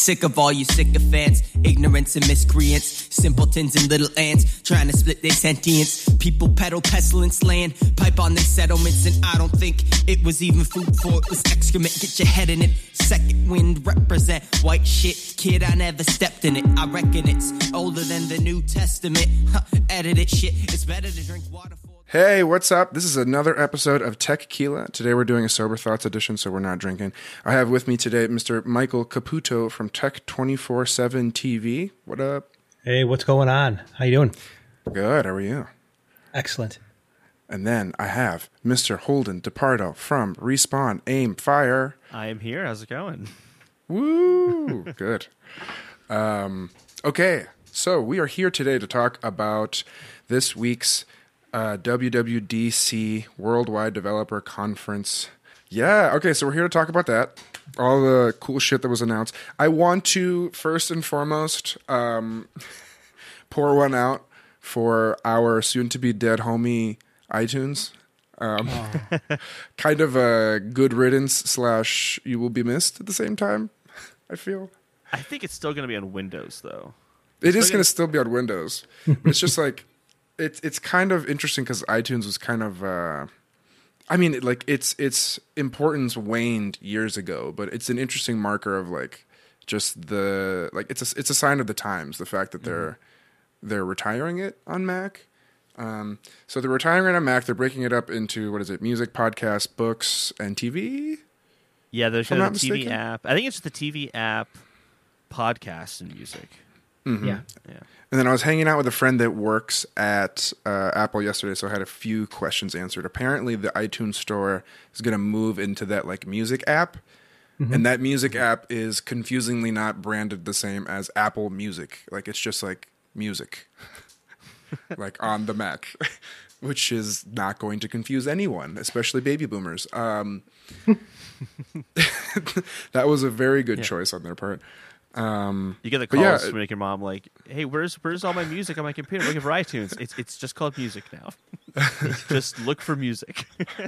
Sick of all you sycophants, ignorance and miscreants, simpletons and little ants, trying to split their sentience. People peddle pestilence land, pipe on their settlements, and I don't think it was even food for it was excrement. Get your head in it. Second wind represent white shit. Kid, I never stepped in it. I reckon it's older than the New Testament. Edited shit. It's better to drink water for. Hey, what's up? This is another episode of Tequila. Today we're doing a Sober Thoughts edition, so we're not drinking. I have with me today Mr. Michael Caputo from Tech 24/7 TV. What up? Hey, what's going on? How you doing? Good. How are you? Excellent. And then I have Mr. Holden DePardo from Respawn Aim Fire. I am here. How's it going? Woo! Good. Okay, so we are here today to talk about this week's WWDC Worldwide Developer Conference. Yeah, okay, so we're here to talk about that. All the cool shit that was announced. I want to, first and foremost, pour one out for our soon-to-be dead homie iTunes. Kind of a good riddance / you will be missed at the same time, I feel. I think it's still going to be on Windows, though. It is going to still be on Windows. But it's just like, it's kind of interesting because iTunes was kind of, its importance waned years ago, but it's an interesting marker of like, just the, like, it's a sign of the times, the fact that they're retiring it on Mac. So they're retiring it on Mac. They're breaking it up into, what is it, music, podcast, books, and TV? Yeah, there's a TV mistaken. app. I think it's just the TV app, podcast, and music. Mm-hmm. Yeah. And then I was hanging out with a friend that works at Apple yesterday, so I had a few questions answered. Apparently, the iTunes Store is going to move into that like music app, and that music app is confusingly not branded the same as Apple Music. Like it's just like music, like on the Mac, which is not going to confuse anyone, especially baby boomers. That was a very good choice on their part. You get the calls to make your mom like, "Hey, where's all my music on my computer? Looking for iTunes. It's just called music now. Just look for music."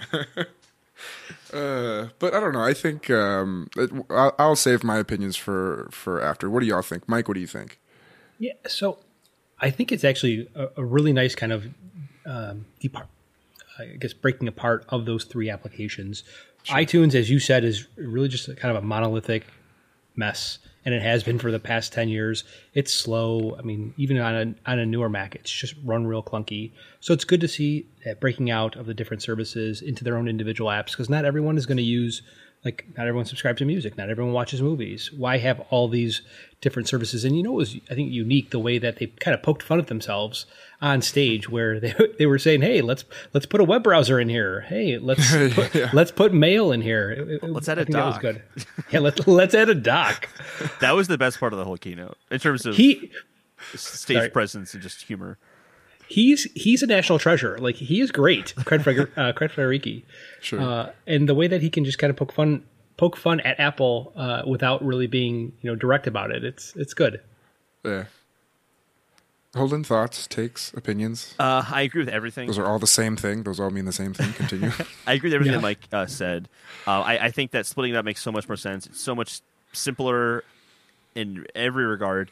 But I don't know. I think I'll save my opinions for after. What do y'all think, Mike? What do you think? Yeah. So I think it's actually a really nice kind of, breaking apart of those three applications. Sure. iTunes, as you said, is really just kind of a monolithic mess. And it has been for the past 10 years. It's slow. I mean, even on a newer Mac, it's just run real clunky. So it's good to see that breaking out of the different services into their own individual apps, because not everyone is going to use, like, not everyone subscribes to music. Not everyone watches movies. Why have all these different services? And it was, I think, unique the way that they kind of poked fun at themselves on stage, where they were saying, "Hey, let's put a web browser in here. Hey, let's put mail in here. Let's add a dock." That was good. Yeah, let's add a dock. That was the best part of the whole keynote in terms of stage presence and just humor. He's a national treasure. Like, he is great. Craig Federighi. Sure. And the way that he can just kind of poke fun at Apple without really being direct about it. It's good. Yeah. Holden, thoughts, takes, opinions? I agree with everything. Those are all the same thing. Those all mean the same thing. Continue. I agree with everything that Mike said. I think that splitting it up makes so much more sense. It's so much simpler in every regard.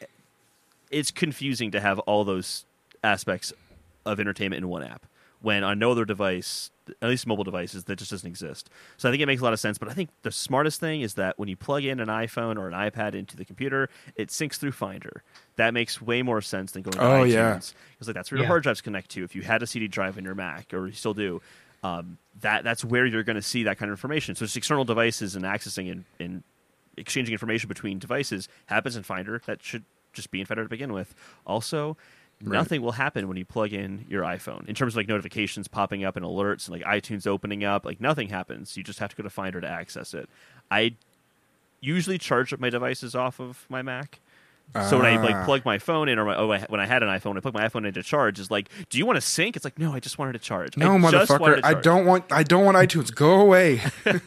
It's confusing to have all those aspects of entertainment in one app when on no other device, at least mobile devices, that just doesn't exist. So I think it makes a lot of sense, but I think the smartest thing is that when you plug in an iPhone or an iPad into the computer, it syncs through Finder. That makes way more sense than going to iTunes. Yeah. Because like, that's where your hard drives connect to. If you had a CD drive in your Mac, or you still do, that's where you're going to see that kind of information. So just external devices and accessing and exchanging information between devices happens in Finder. That should just be in Finder to begin with. Also, nothing will happen when you plug in your iPhone in terms of like notifications popping up and alerts and like iTunes opening up. Like, nothing happens. You just have to go to Finder to access it. I usually charge up my devices off of my Mac. So when I like plug my phone in, or when I had an iPhone, I plug my iPhone into charge. It's like, do you want to sync? It's like, no, I just wanted to charge. No, motherfucker, I don't want iTunes. Go away.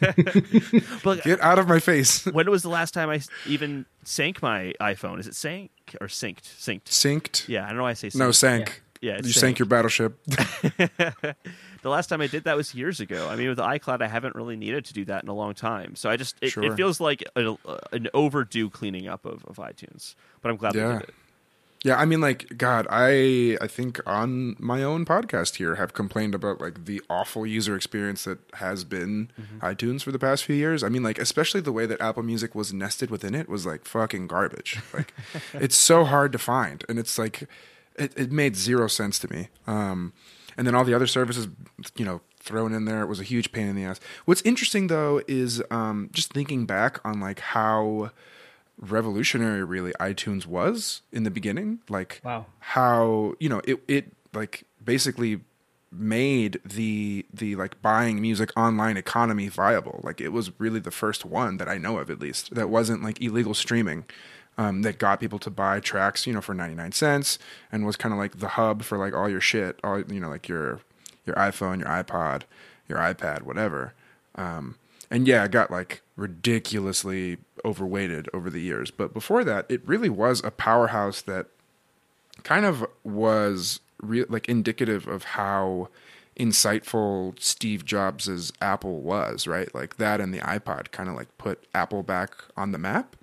But get out of my face. When was the last time I even sank my iPhone? Is it sank or synced? Synced. Yeah, I don't know why I say synced. No, sank. Yeah, you sank your battleship. The last time I did that was years ago. I mean, with iCloud, I haven't really needed to do that in a long time. So it feels like an overdue cleaning up of iTunes. But I'm glad they did it. Yeah, I mean, like, God, I think on my own podcast here have complained about like the awful user experience that has been iTunes for the past few years. I mean, like, especially the way that Apple Music was nested within it was like fucking garbage. Like, it's so hard to find, and it's like it made zero sense to me. And then all the other services, thrown in there, it was a huge pain in the ass. What's interesting though is just thinking back on like how revolutionary really iTunes was in the beginning, like how it like basically made the like buying music online economy viable. Like it was really the first one that I know of, at least, that wasn't like illegal streaming, that got people to buy tracks for 99 cents and was kind of like the hub for like all your shit, all like your iPhone, your iPod, your iPad, whatever. And yeah, it got like ridiculously overweighted over the years. But before that, it really was a powerhouse that kind of was like indicative of how insightful Steve Jobs' Apple was, right? Like that and the iPod kind of like put Apple back on the map.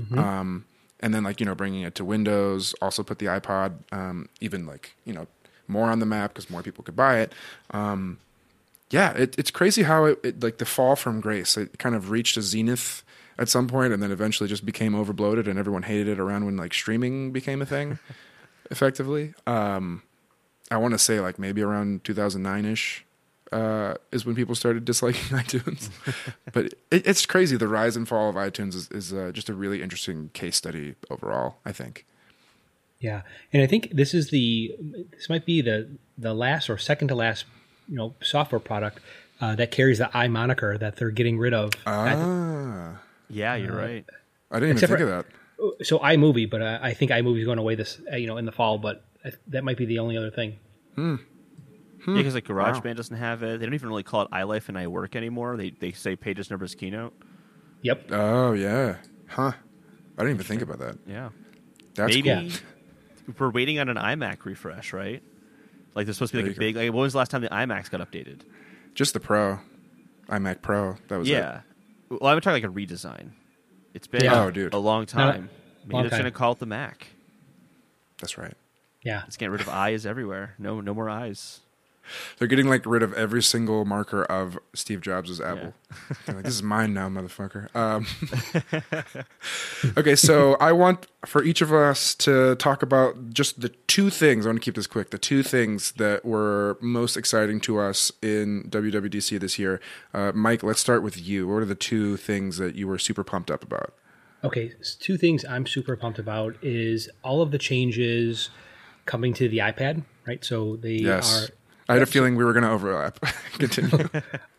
And then like, bringing it to Windows also put the iPod even like, more on the map because more people could buy it. Yeah, it's crazy how it like the fall from grace. It kind of reached a zenith at some point, and then eventually just became overbloated, and everyone hated it around when like streaming became a thing, effectively. I want to say like maybe around 2009-ish is when people started disliking iTunes. But it's crazy. The rise and fall of iTunes is just a really interesting case study overall, I think. Yeah, and I think this might be the last or second to last software product that carries the i moniker that they're getting rid of. Yeah, you're right. I didn't even think of that. So iMovie, but I think iMovie is going away this in the fall, but that might be the only other thing. Yeah, because like GarageBand doesn't have it. They don't even really call it iLife and iWork anymore. They say Pages, Numbers, Keynote. Yep. Oh yeah. Huh. I didn't even think about that. Yeah. That's maybe cool. we're waiting on an iMac refresh, right? Like there's supposed to be like a big. Like, when was the last time the iMacs got updated? Just the Pro, iMac Pro. That was it. Well, I'm talking like a redesign. It's been a long time. Maybe they're going to call it the Mac. That's right. Yeah, it's getting rid of eyes everywhere. No more eyes. They're getting like rid of every single marker of Steve Jobs' Apple. Yeah. They're like, this is mine now, motherfucker. Okay, so I want for each of us to talk about just the two things. I want to keep this quick. The two things that were most exciting to us in WWDC this year. Mike, let's start with you. What are the two things that you were super pumped up about? Okay, so two things I'm super pumped about is all of the changes coming to the iPad, right? So they are... I had a feeling we were going to overlap. Continue.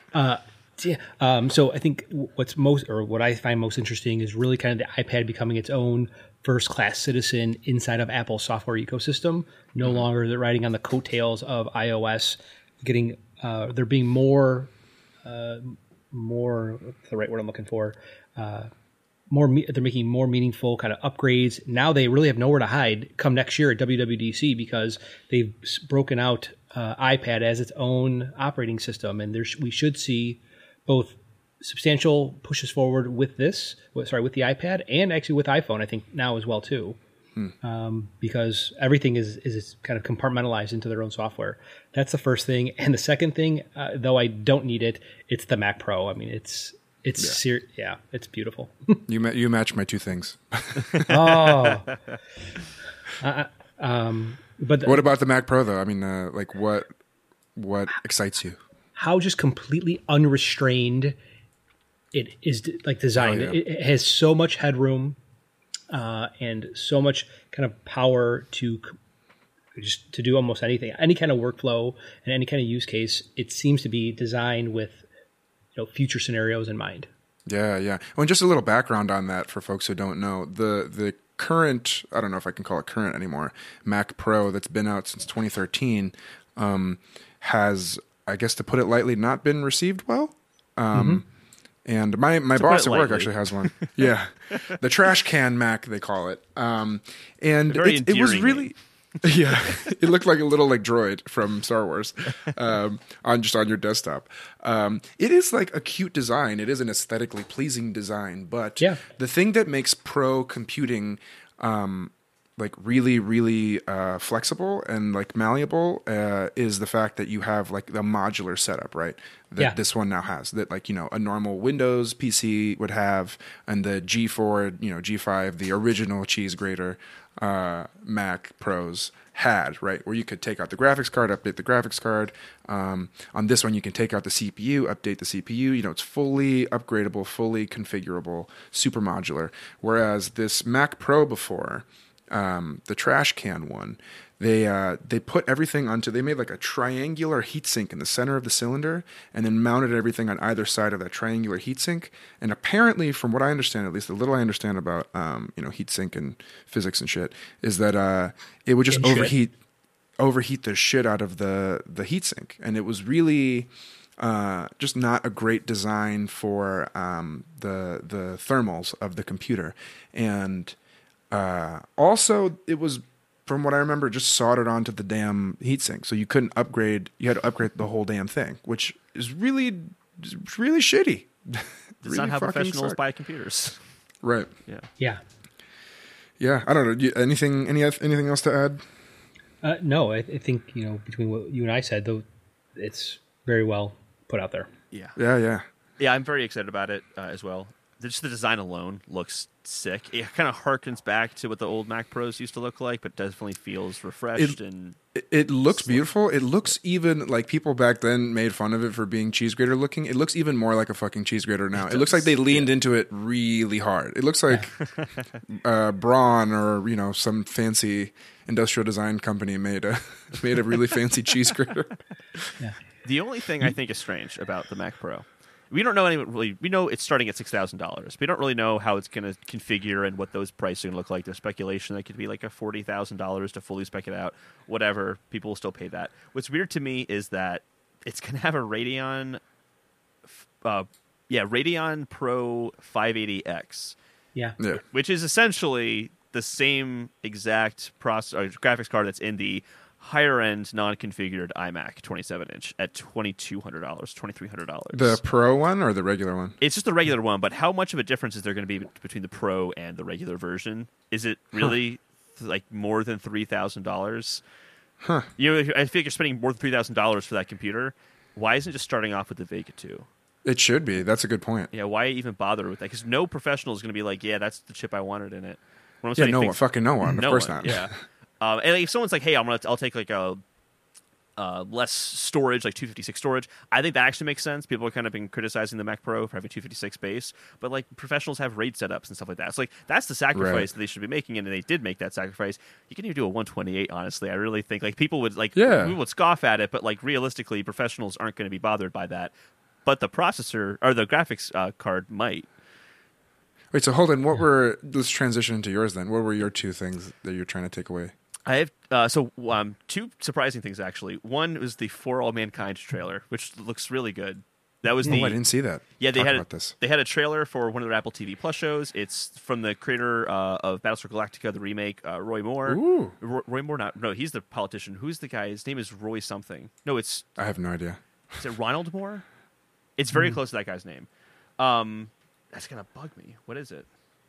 So I think what I find most interesting is really kind of the iPad becoming its own first-class citizen inside of Apple's software ecosystem. No longer they're riding on the coattails of iOS. They're being more. What's the right word I'm looking for? They're making more meaningful kind of upgrades. Now they really have nowhere to hide come next year at WWDC because they've broken out iPad as its own operating system, and we should see both substantial pushes forward with the iPad and actually with iPhone. I think now as well too, because everything is kind of compartmentalized into their own software. That's the first thing, and the second thing, though I don't need it, it's the Mac Pro. I mean, it's beautiful. You match my two things. But what about the Mac Pro though? I mean, like what excites you? How just completely unrestrained it is, like designed. Oh, yeah. It has so much headroom and so much kind of power to do almost anything, any kind of workflow and any kind of use case. It seems to be designed with future scenarios in mind. Yeah. Well, and just a little background on that for folks who don't know, the current, I don't know if I can call it current anymore, Mac Pro that's been out since 2013 has, I guess to put it lightly, not been received well. And my boss at work actually has one. Yeah. The trash can Mac, they call it. And it was really... Yeah, it looked like a little like droid from Star Wars, on your desktop. It is like a cute design. It is an aesthetically pleasing design, but Yeah. the thing that makes pro computing like really, really flexible and like malleable is the fact that you have like the modular setup, right? That Yeah. this one now has, that like, a normal Windows PC would have, and the G4, G5, the original cheese grater Mac Pros had, right? Where you could take out the graphics card, update the graphics card. On this one, you can take out the CPU, update the CPU. It's fully upgradable, fully configurable, super modular. Whereas this Mac Pro before, the trash can one, they put everything onto, they made like a triangular heatsink in the center of the cylinder and then mounted everything on either side of that triangular heatsink. And apparently, from what I understand, at least the little I understand about heatsink and physics and shit, is that it would just overheat the shit out of the heatsink. And it was really just not a great design for the thermals of the computer. And also, it was, from what I remember, just soldered onto the damn heatsink, so you couldn't upgrade. You had to upgrade the whole damn thing, which is really shitty. It's Really not how fucking professionals suck. buy computers. Right. Yeah. Yeah. I don't know. Anything else to add? No, I think, between what you and I said, though, it's very well put out there. Yeah. Yeah. Yeah, I'm very excited about it as well. Just the design alone looks sick. It kind of harkens back to what the old Mac Pros used to look like, but definitely feels refreshed. It looks beautiful. It looks even like people back then made fun of it for being cheese grater looking. It looks even more like a fucking cheese grater now. It looks like they leaned into it really hard. It looks like Braun or some fancy industrial design company made a really fancy cheese grater. Yeah. The only thing I think is strange about the Mac Pro, we don't know we know it's starting at $6,000. We don't really know how it's going to configure and what those prices are going to look like. There's speculation that could be like a $40,000 to fully spec it out. Whatever, people will still pay that. What's weird to me is that it's going to have a Radeon Pro 580X. Yeah. Yeah. Which is essentially the same exact graphics card that's in the higher end non-configured iMac 27-inch at $2,200, $2,300. The Pro one or the regular one? It's just the regular one, but how much of a difference is there going to be between the Pro and the regular version? Is it really like more than $3,000? Huh. I feel like you're spending more than $3,000 for that computer. Why isn't it just starting off with the Vega 2? It should be. That's a good point. Yeah, why even bother with that? Because no professional is going to be like, yeah, that's the chip I wanted in it. When I'm Yeah, saying no things- one. Fucking no one. Of no course one, not. Yeah. And like, if someone's like, hey, I'll take like a less storage, like 256 storage, I think that actually makes sense. People have kind of been criticizing the Mac Pro for having 256 base, but like professionals have RAID setups and stuff like that. So like that's the sacrifice Right. that they should be making, and they did make that sacrifice. You can even do a 128. Honestly, I really think like people would we would scoff at it, but like realistically, professionals aren't going to be bothered by that. But the processor or the graphics card might. Wait, so hold on. Let's transition into yours then. What were your two things that you're trying to take away? I have two surprising things actually. One was the For All Mankind trailer, which looks really good. That was I didn't see that. Yeah, Talk about this. They had a trailer for one of their Apple TV Plus shows. It's from the creator of Battlestar Galactica, the remake, Roy Moore. Ooh. Roy Moore, no, he's the politician. Who's the guy? His name is Roy something. No, I have no idea. is it Ronald Moore? It's very close to that guy's name. That's gonna bug me. What is it?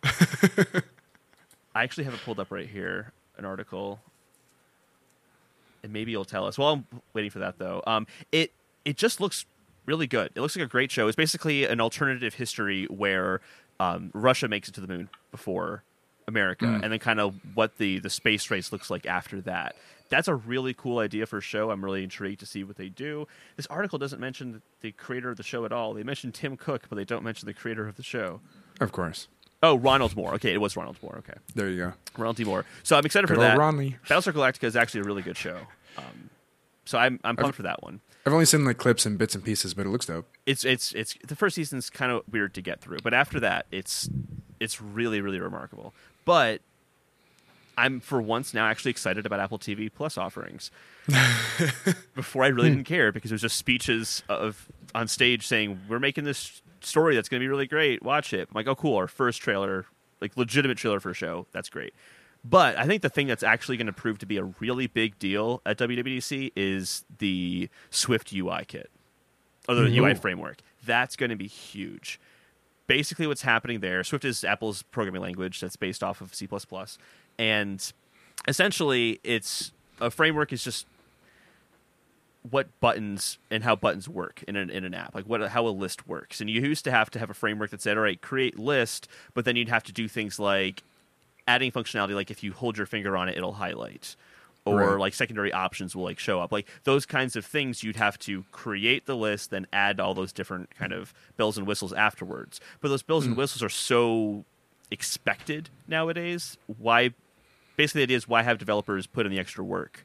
I actually have it pulled up right here, an article, and maybe you'll tell us. Well, I'm waiting for that though. It just looks really good. It looks like a great show. It's basically an alternative history where Russia makes it to the moon before America, and then kind of what the space race looks like after that. That's a really cool idea for a show. I'm really intrigued to see what they do. This article doesn't mention the creator of the show at all. They mention Tim Cook, but they don't mention the creator of the show. Of course. Oh, Ronald Moore. Okay, it was Ronald Moore. Okay, There you go. Ronald D. Moore. So I'm excited Good for old that. Ronnie. Battlestar Galactica is actually a really good show. So I'm pumped for that one. I've only seen like clips and bits and pieces, but it looks dope. It's the first season's kind of weird to get through, but after that, it's really, really remarkable. But I'm for once now actually excited about Apple TV Plus offerings. Before I really didn't care because it was just speeches on stage saying we're making this story that's going to be really great. Watch it. I'm like, oh cool, our first trailer, like legitimate trailer for a show. That's great. But I think the thing that's actually going to prove to be a really big deal at WWDC is the Swift UI kit, or the UI framework. That's going to be huge. Basically what's happening there, Swift is Apple's programming language that's based off of C++. And essentially, it's a framework is just what buttons and how buttons work in an app, like how a list works. And you used to have a framework that said, all right, create list, but then you'd have to do things like adding functionality, like if you hold your finger on it, it'll highlight. Or like secondary options will like show up. Like those kinds of things, you'd have to create the list, then add all those different kind of bells and whistles afterwards. But those bells and whistles are so expected nowadays. Basically, the idea is why have developers put in the extra work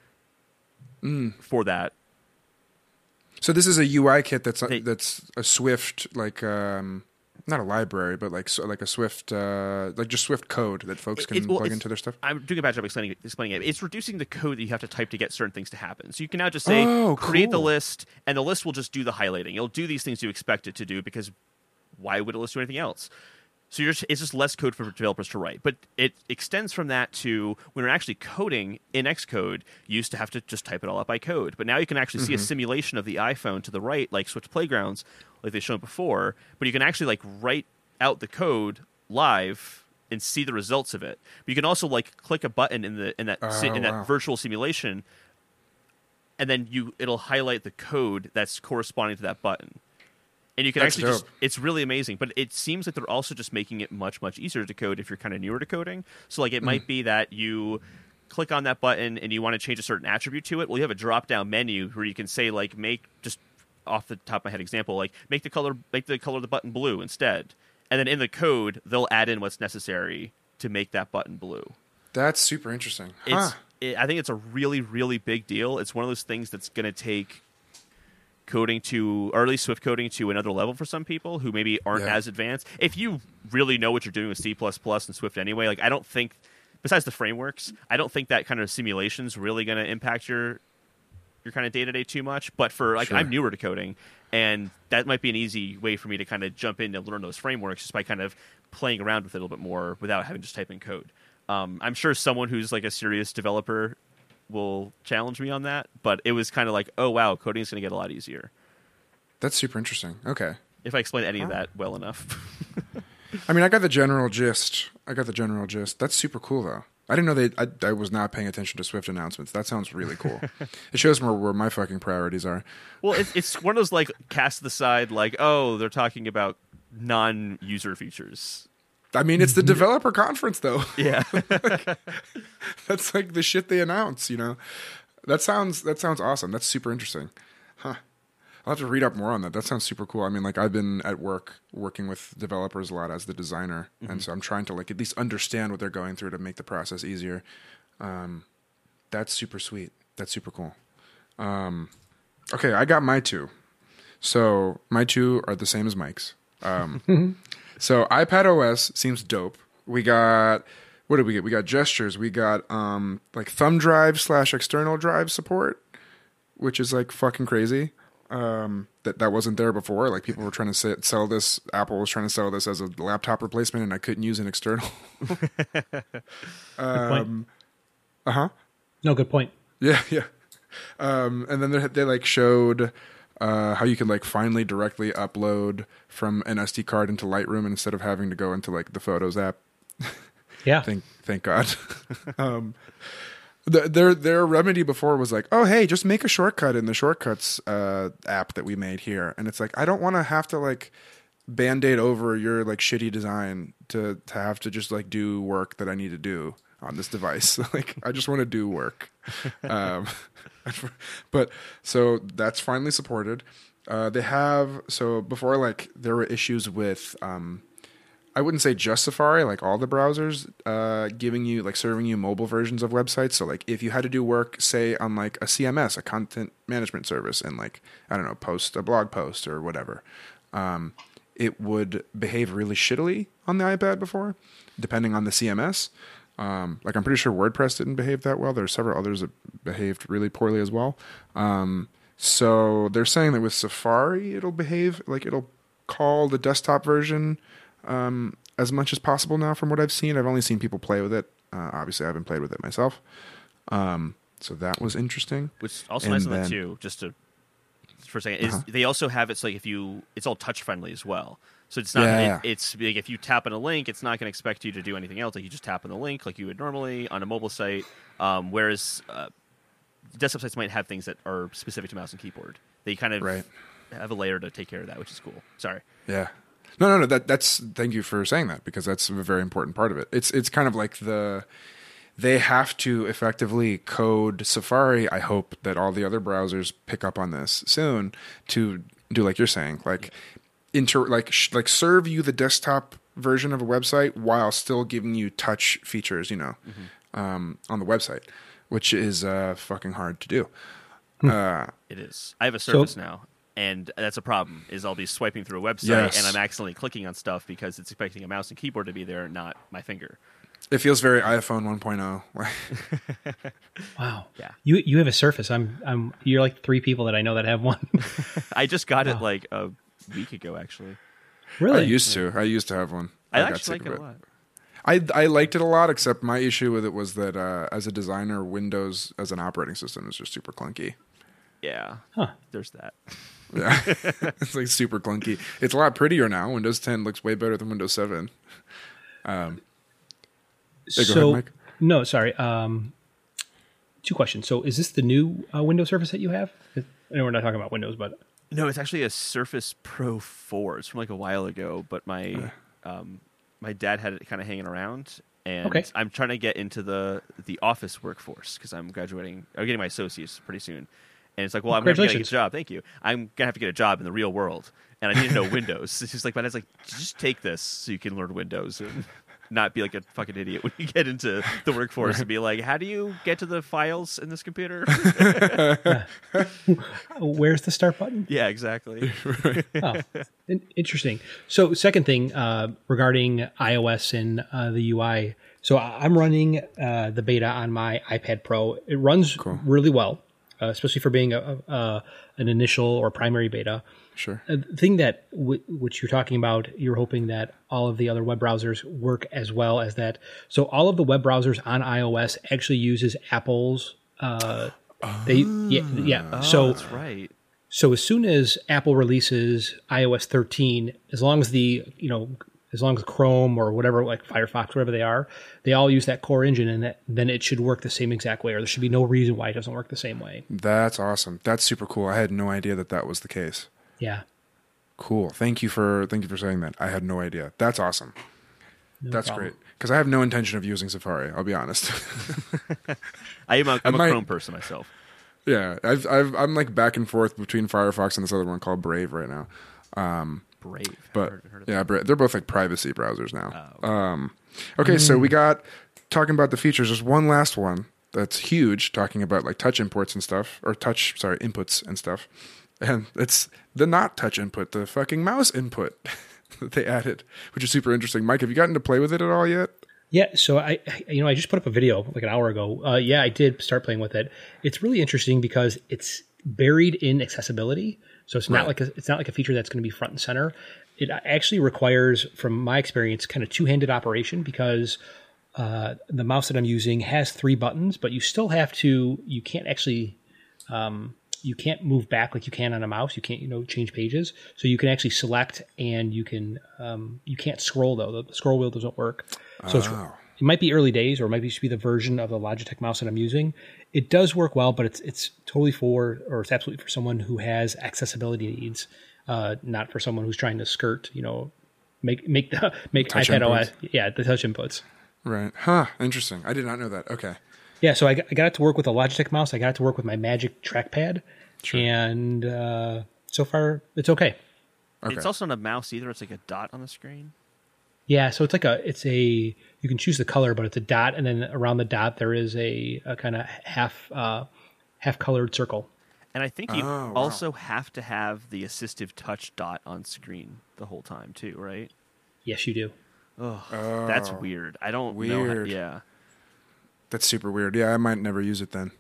for that? So this is a UI kit that's a Swift, like not a library, but like a Swift, like just Swift code that folks can plug into their stuff. I'm doing a bad job explaining it. It's reducing the code that you have to type to get certain things to happen. So you can now just say, create the list, and the list will just do the highlighting. It'll do these things you expect it to do, because why would a list do anything else? So it's just less code for developers to write. But it extends from that to when we're actually coding in Xcode, you used to have to just type it all up by code. But now you can actually see a simulation of the iPhone to the right, like Swift Playgrounds, like they've shown before. But you can actually like write out the code live and see the results of it. But you can also like click a button in that virtual simulation, and then it'll highlight the code that's corresponding to that button. And you can it's really amazing. But it seems like they're also just making it much, much easier to code if you're kind of newer to coding. So like it might be that you click on that button and you want to change a certain attribute to it. Well, you have a drop-down menu where you can say like make, just off the top of my head example, like make the color of the button blue instead. And then in the code, they'll add in what's necessary to make that button blue. That's super interesting. I think it's a really, really big deal. It's one of those things that's going to take coding to, or at least Swift coding to another level for some people who maybe aren't as advanced. If you really know what you're doing with C++ and Swift anyway, like I don't think, besides the frameworks, I don't think that kind of simulation's really going to impact your kind of day-to-day too much. But for like, I'm newer to coding, and that might be an easy way for me to kind of jump in and learn those frameworks just by kind of playing around with it a little bit more without having to just type in code. I'm sure someone who's like a serious developer will challenge me on that, but it was kind of like, oh wow, coding is going to get a lot easier. That's super interesting. Okay. If I explain any of that well enough. I mean, I got the general gist. That's super cool though. I didn't know I was not paying attention to Swift announcements. That sounds really cool. It shows where my fucking priorities are. Well, it's one of those like cast to the side, like, oh, they're talking about non-user features. I mean, it's the developer conference, though. Yeah. That's like the shit they announce, you know? That sounds awesome. That's super interesting. Huh. I'll have to read up more on that. That sounds super cool. I mean, like I've been at work working with developers a lot as the designer. And so I'm trying to like at least understand what they're going through to make the process easier. That's super sweet. That's super cool. Okay, I got my two. So my two are the same as Mike's. So iPadOS seems dope. We got, what did we get? We got gestures. We got like thumb drive / external drive support, which is like fucking crazy. That wasn't there before. Like people were trying to sell this. Apple was trying to sell this as a laptop replacement, and I couldn't use an external. No, good point. Yeah. And then they like showed how you can like finally directly upload from an SD card into Lightroom instead of having to go into like the Photos app. Yeah. Thank God. Their remedy before was like, oh, hey, just make a shortcut in the Shortcuts app that we made here. And it's like, I don't want to have to like Band-Aid over your like shitty design to have to just like do work that I need to do on this device. Like, I just want to do work. But so that's finally supported. They have, so before like there were issues with, I wouldn't say just Safari, like all the browsers, giving you like serving you mobile versions of websites. So like if you had to do work, say on like a CMS, a content management service, and like, I don't know, post a blog post or whatever, it would behave really shittily on the iPad before, depending on the CMS. Like I'm pretty sure WordPress didn't behave that well. There are several others that behaved really poorly as well. So they're saying that with Safari, it'll behave like it'll call the desktop version as much as possible now. From what I've seen, I've only seen people play with it. Obviously, I haven't played with it myself. So that was interesting. Which also And nice on that then- too, just to for a second, is they also have it's like it's all touch friendly as well. So it's not Yeah. it's like if you tap on a link, it's not going to expect you to do anything else. Like you just tap on the link like you would normally on a mobile site. Whereas desktop sites might have things that are specific to mouse and keyboard. They kind of Right. have a layer to take care of that, which is cool. Sorry. Yeah. No. That's thank you for saying that, because that's a very important part of it. It's kind of like they have to effectively code Safari. I hope that all the other browsers pick up on this soon to do like you're saying, like serve you the desktop version of a website while still giving you touch features, on the website, which is fucking hard to do. It is. I have a Surface now, and that's a problem. Is I'll be swiping through a website Yes. and I'm accidentally clicking on stuff because it's expecting a mouse and keyboard to be there, not my finger. It feels very iPhone 1.0. Wow. Yeah. You have a Surface. You're like 3 people that I know that have one. I just got it like a week ago, actually. I Really? used to have one. I got actually sick like of it a lot. I liked it a lot, except my issue with it was that as a designer, Windows as an operating system is just super clunky. Yeah. Huh. There's that. Yeah, it's like super clunky. It's a lot prettier now. Windows 10 looks way better than Windows 7. Go ahead, Mike. No, sorry. 2 questions. So, is this the new Windows Surface that you have? I know we're not talking about Windows, but No, it's actually a Surface Pro 4. It's from like a while ago, but my dad had it kind of hanging around, and Okay. I'm trying to get into the office workforce because I'm getting my associates pretty soon. And it's like, well, I'm going to get a Congratulations. job. Thank you. I'm going to have to get a job in the real world, and I need to know Windows. It's just like, my dad's like, just take this so you can learn Windows and not be like a fucking idiot when you get into the workforce and be like, how do you get to the files in this computer? where's the start button? Yeah, exactly. Oh, interesting. So, second thing regarding iOS and the UI. So, I'm running the beta on my iPad Pro. It runs really well, especially for being an initial or primary beta. Sure. The thing that which you're talking about, you're hoping that all of the other web browsers work as well as that. So, all of the web browsers on iOS actually uses Apple's. So That's right. So as soon as Apple releases iOS 13, as long as Chrome or whatever, like Firefox, whatever they are, they all use that core engine, and then it should work the same exact way, or there should be no reason why it doesn't work the same way. That's awesome. That's super cool. I had no idea that was the case. Yeah. Cool. Thank you for saying that. I had no idea. That's awesome. That's problem. great. Because I have no intention of using Safari. I'll be honest. I'm a might- Chrome person myself. Yeah, I'm like back and forth between Firefox and this other one called Brave right now. Brave. But Heard of yeah, they're both like privacy browsers now. Oh, Okay, so we got talking about the features. There's one last one that's huge, talking about like touch inputs and stuff, or inputs and stuff. And it's the not touch input, the fucking mouse input that they added, which is super interesting. Mike, have you gotten to play with it at all yet? Yeah, so I just put up a video like an hour ago. I did start playing with it. It's really interesting because it's buried in accessibility. So it's not like a feature that's going to be front and center. It actually requires, from my experience, kind of two-handed operation because the mouse that I'm using has 3 buttons, but you still have to. You can't actually. You can't move back like you can on a mouse. You can't, change pages. So you can actually select, and you can. You can't scroll though. The scroll wheel doesn't work. So it might be early days, or it might just be the version of the Logitech mouse that I'm using. It does work well, but it's totally it's absolutely for someone who has accessibility needs, not for someone who's trying to skirt. Make Touch iPad inputs. OS. Yeah, the touch inputs. Right. Huh. Interesting. I did not know that. Okay. Yeah, so I got it to work with a Logitech mouse. I got it to work with my Magic trackpad, and so far it's okay. Okay. It's also not a mouse either. It's like a dot on the screen. Yeah, so you can choose the color, but it's a dot, and then around the dot there is a kind of half colored circle. And I think you Oh, wow. also have to have the assistive touch dot on screen the whole time too, right? Yes, you do. Oh, that's weird. I don't know. Weird. Yeah. That's super weird. Yeah, I might never use it then.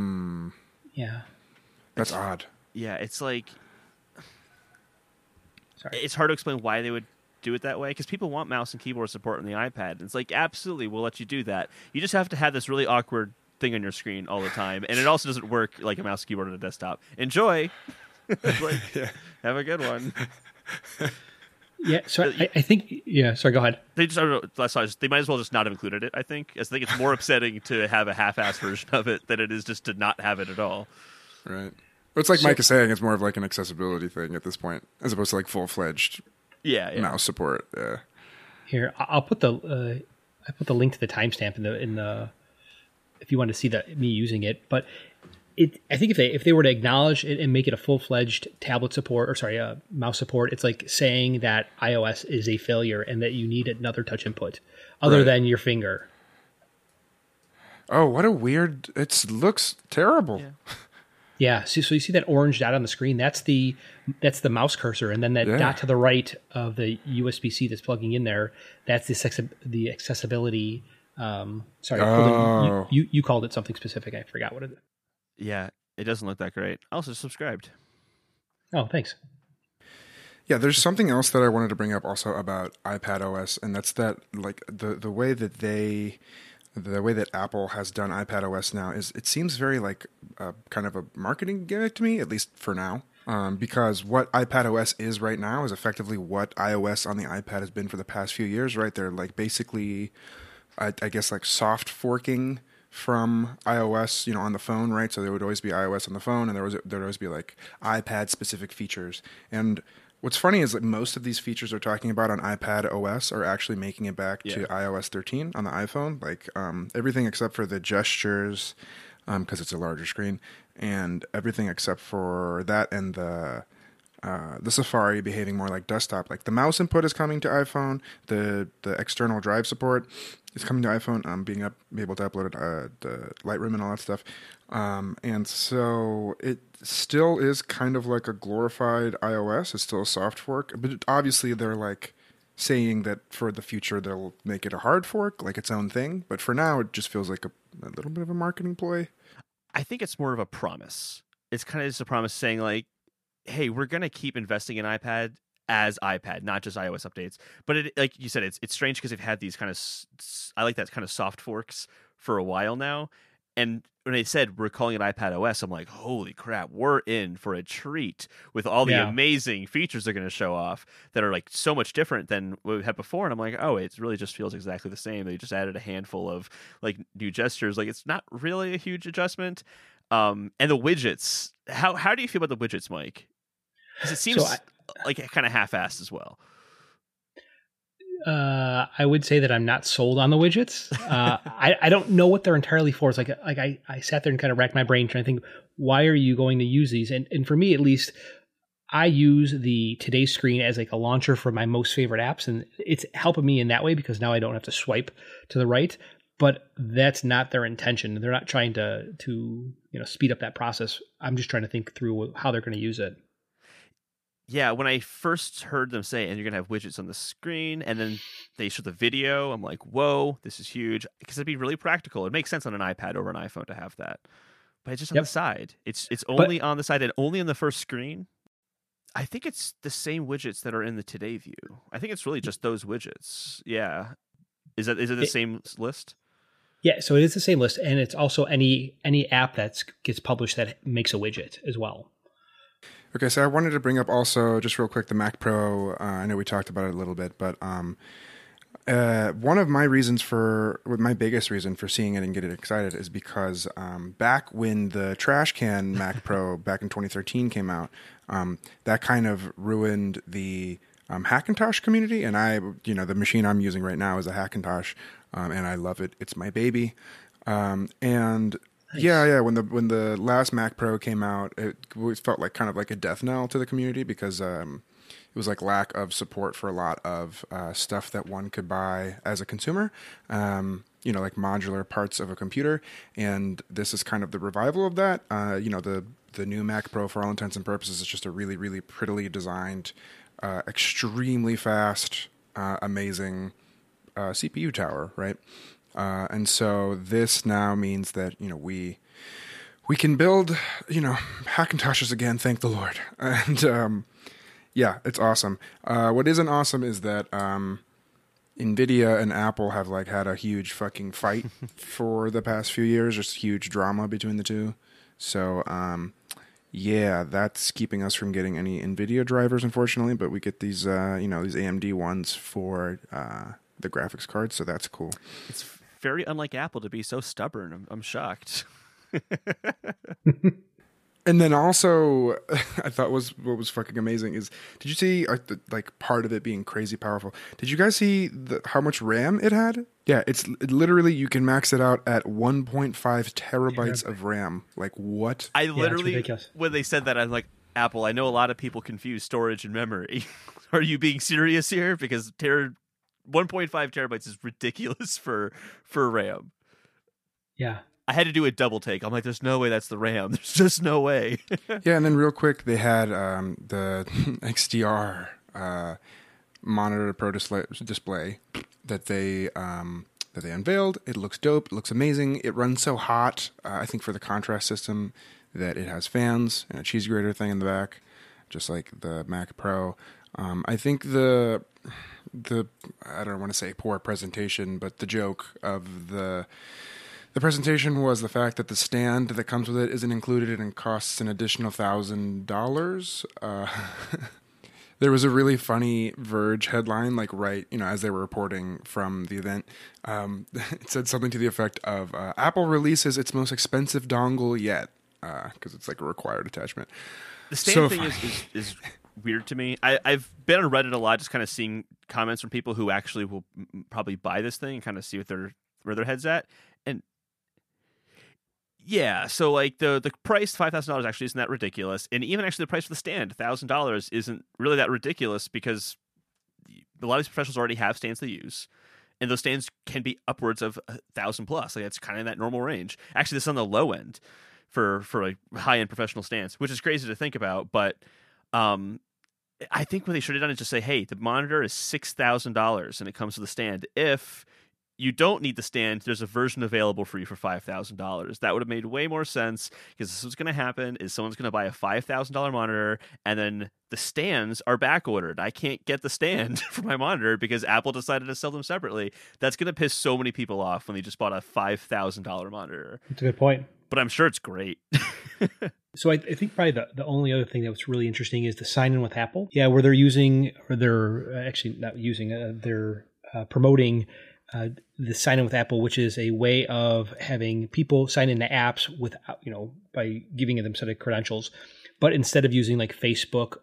Yeah. That's odd. Yeah, it's like Sorry. it's hard to explain why they would do it that way? Because people want mouse and keyboard support on the iPad. And it's like, absolutely, we'll let you do that. You just have to have this really awkward thing on your screen all the time, and it also doesn't work like a mouse and keyboard on a desktop. Enjoy. Have a good one. Yeah, so I think. Yeah, sorry. Go ahead. They they might as well just not have included it. I think I think it's more upsetting to have a half-assed version of it than it is just to not have it at all. Right. But it's like Mike is saying, it's more of like an accessibility thing at this point, as opposed to like full-fledged mouse support. Yeah. Here, I'll put the link to the timestamp in the if you want to see me using it. But I think if they were to acknowledge it and make it a full-fledged tablet support, or mouse support, it's like saying that iOS is a failure and that you need another touch input other than your finger. Oh, what a weird! It looks terrible. Yeah. So you see that orange dot on the screen? That's the mouse cursor, and then that dot to the right of the USB-C that's plugging in there. That's the accessibility. You called it something specific. I forgot what it is. Yeah, it doesn't look that great. Also subscribed. Oh, thanks. Yeah, there's something else that I wanted to bring up also about iPadOS, and that's that like the way that Apple has done iPadOS now is it seems very like kind of a marketing gimmick to me, at least for now. Because what iPadOS is right now is effectively what iOS on the iPad has been for the past few years, right? They're like basically, I guess, like soft forking from iOS, on the phone, right? So there would always be iOS on the phone, and there'd always be like iPad specific features. And what's funny is that most of these features they're talking about on iPadOS are actually making it back to iOS 13 on the iPhone, like everything except for the gestures, because it's a larger screen, and everything except for that and the Safari behaving more like desktop. Like the mouse input is coming to iPhone, the external drive support is coming to iPhone, being able to upload the Lightroom and all that stuff. And so it still is kind of like a glorified iOS. It's still a soft fork, but obviously they're like saying that for the future they'll make it a hard fork, like its own thing. But for now, it just feels like a little bit of a marketing ploy. I think it's more of a promise. It's kind of just a promise saying like, hey, we're going to keep investing in iPad as iPad, not just iOS updates. But it, like you said, it's strange because they've had these kind of, I like that kind of soft forks for a while now. And when they said we're calling it iPadOS, I'm like, holy crap, we're in for a treat with all the amazing features they're going to show off that are like so much different than what we had before. And I'm like, oh, it really just feels exactly the same. They just added a handful of like new gestures. Like it's not really a huge adjustment. And the widgets, how do you feel about the widgets, Mike? Because it seems like kind of half-assed as well. I would say that I'm not sold on the widgets. I don't know what they're entirely for. It's like I sat there and kind of racked my brain trying to think, why are you going to use these? And for me, at least, I use the Today screen as like a launcher for my most favorite apps, and it's helping me in that way because now I don't have to swipe to the right. But that's not their intention. They're not trying to speed up that process. I'm just trying to think through how they're going to use it. Yeah, when I first heard them say, and you're going to have widgets on the screen, and then they show the video, I'm like, whoa, this is huge. Because it'd be really practical. It makes sense on an iPad over an iPhone to have that. But it's just on the side. It's only on the side and only on the first screen. I think it's the same widgets that are in the Today view. I think it's really just those widgets. Yeah. Is it the same list? Yeah, so it is the same list, and it's also any app that gets published that makes a widget as well. Okay, so I wanted to bring up also, just real quick, the Mac Pro. I know we talked about it a little bit, but one of my biggest reason for seeing it and getting excited is because back when the trash can Mac Pro back in 2013 came out, that kind of ruined the Hackintosh community. And the machine I'm using right now is a Hackintosh, and I love it. It's my baby. Nice. Yeah. When the last Mac Pro came out, it felt like kind of like a death knell to the community because it was like lack of support for a lot of stuff that one could buy as a consumer, like modular parts of a computer. And this is kind of the revival of that. The new Mac Pro, for all intents and purposes, is just a really, really prettily designed, extremely fast, amazing CPU tower, right? And so this now means that, we can build, Hackintoshes again, thank the Lord. And, Yeah, it's awesome. What isn't awesome is that NVIDIA and Apple have like had a huge fucking fight for the past few years. Just huge drama between the two. So, yeah, that's keeping us from getting any NVIDIA drivers, unfortunately. But we get these, these AMD ones for the graphics cards, so that's cool. It's very unlike Apple to be so stubborn. I'm shocked. And then also, I thought what was fucking amazing is, did you see like part of it being crazy powerful? Did you guys see how much RAM it had? Yeah, it literally, you can max it out at 1.5 terabytes of RAM. Like what? I literally, when they said that, I'm like, Apple, I know a lot of people confuse storage and memory. Are you being serious here? Because 1.5 terabytes is ridiculous for RAM. Yeah. I had to do a double take. I'm like, there's no way that's the RAM. There's just no way. Yeah, and then real quick, they had the XDR monitor Pro display that they unveiled. It looks dope. It looks amazing. It runs so hot. I think for the contrast system that it has fans and a cheese grater thing in the back, just like the Mac Pro. I think the I don't want to say poor presentation, but the joke of the presentation was the fact that the stand that comes with it isn't included and costs an additional $1,000. There was a really funny Verge headline, like as they were reporting from the event. It said something to the effect of Apple releases its most expensive dongle yet, because it's like a required attachment. The stand thing is weird to me. I've been on Reddit a lot, just kind of seeing comments from people who actually will probably buy this thing and kind of see where their head's at. And yeah, so like the price, $5,000 actually isn't that ridiculous, and even actually the price for the stand, $1,000, isn't really that ridiculous because a lot of these professionals already have stands they use, and those stands can be upwards of $1,000 plus. Like that's kind of in that normal range. Actually, this is on the low end for like high end professional stands, which is crazy to think about. But I think what they should have done is just say, hey, the monitor is $6,000 and it comes with a stand. If you don't need the stand, there's a version available for you for $5,000. That would have made way more sense, because this is what's going to happen is someone's going to buy a $5,000 monitor, and then the stands are back ordered. I can't get the stand for my monitor because Apple decided to sell them separately. That's going to piss so many people off when they just bought a $5,000 monitor. That's a good point. But I'm sure it's great. So I think probably the only other thing that was really interesting is the sign-in with Apple. Yeah, where they're using, or they're actually not using, they're promoting the sign in with Apple, which is a way of having people sign into apps without, by giving them set of credentials. But instead of using like Facebook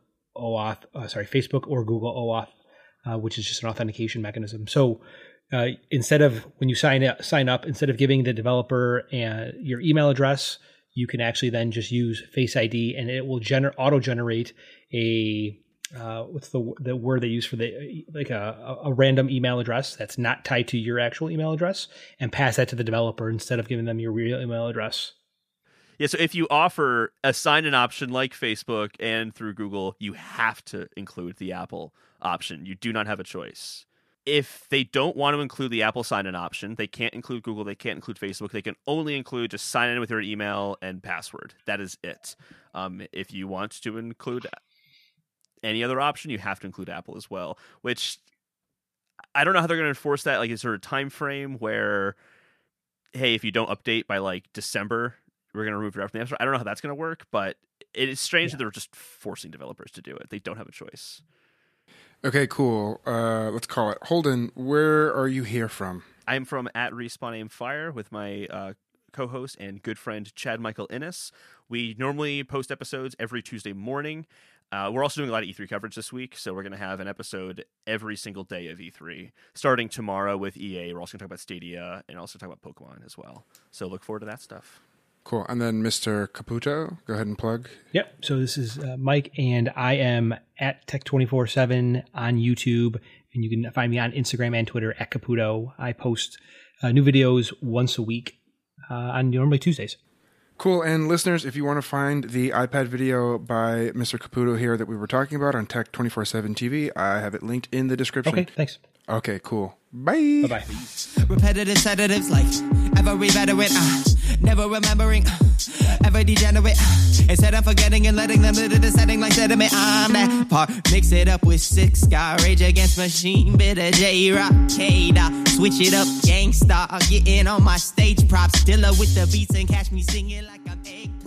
or Google OAuth, which is just an authentication mechanism. So instead of, when you sign up, instead of giving the developer your email address, you can actually then just use Face ID, and it will auto-generate a what's the word they use for a random email address that's not tied to your actual email address, and pass that to the developer instead of giving them your real email address. Yeah, so if you offer a sign-in option like Facebook and through Google, you have to include the Apple option. You do not have a choice. If they don't want to include the Apple sign-in option, they can't include Google, they can't include Facebook, they can only include just sign in with your email and password. That is it. If you want to include any other option, you have to include Apple as well, which I don't know how they're going to enforce that. Like, is there a time frame where, hey, if you don't update by like December, we're going to remove your app from the App Store? I don't know how that's going to work, but it is strange that they're just forcing developers to do it. They don't have a choice. Okay, cool. Let's call it. Holden, where are you here from? I'm from @RespawnAimFire with my co-host and good friend Chad Michael Innes. We normally post episodes every Tuesday morning. We're also doing a lot of E3 coverage this week, so we're going to have an episode every single day of E3, starting tomorrow with EA. We're also going to talk about Stadia and also talk about Pokemon as well. So look forward to that stuff. Cool. And then Mr. Caputo, go ahead and plug. Yep. So this is Mike, and I am at Tech247 on YouTube, and you can find me on Instagram and Twitter at Caputo. I post new videos once a week on normally Tuesdays. Cool. And listeners, if you want to find the iPad video by Mr. Caputo here that we were talking about on Tech247 TV, I have it linked in the description. Okay, thanks. Okay, cool. Bye. Bye-bye. Repetitive sedatives like every veteran. never remembering, ever degenerate. Instead of forgetting and letting them into the setting like sediment, I'm that part. Mix it up with Six Sky, Rage Against Machine, bit of J-Rock, K-Dot. Switch it up, gangsta, getting on my stage props. Dilla with the beats and catch me singing like I'm egg.